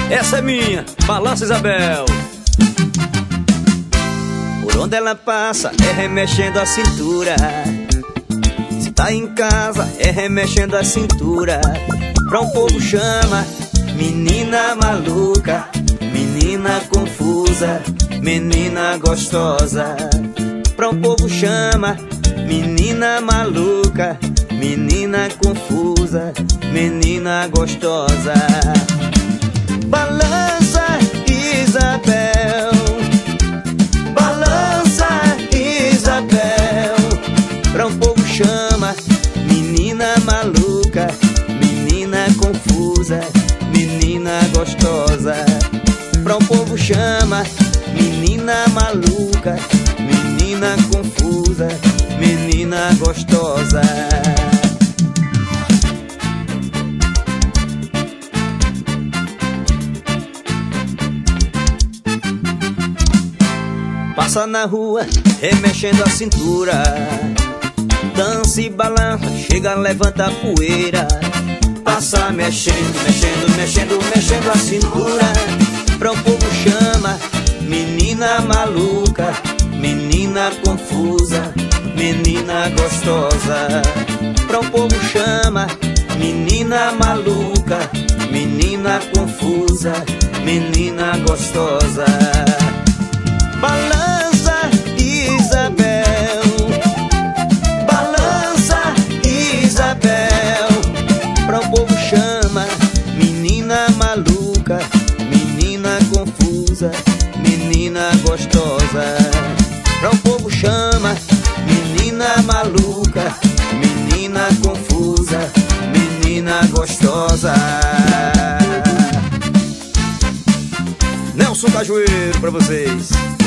Essa é minha, balança Isabel. Por onde ela passa é remexendo a cintura. Se tá em casa é remexendo a cintura. Pra um povo chama menina maluca, menina confusa, menina gostosa. Pra um povo chama menina maluca, menina confusa, menina gostosa. Balança Isabel, balança Isabel. Pra um povo chama menina maluca, menina confusa, menina gostosa. Pra um povo chama menina maluca, menina confusa, menina gostosa. Passa na rua, remexendo a cintura. Dança e balança, chega, levanta a poeira. Passa mexendo, mexendo, mexendo, mexendo a cintura. Pra um povo chama menina maluca, menina confusa, menina gostosa. Pra um povo chama menina maluca, menina confusa, menina gostosa. Balança Isabel, balança Isabel. Pra um povo chama menina maluca, menina confusa, menina gostosa. Pra um povo chama menina maluca, menina confusa, menina gostosa. Nelson Cajueiro pra vocês.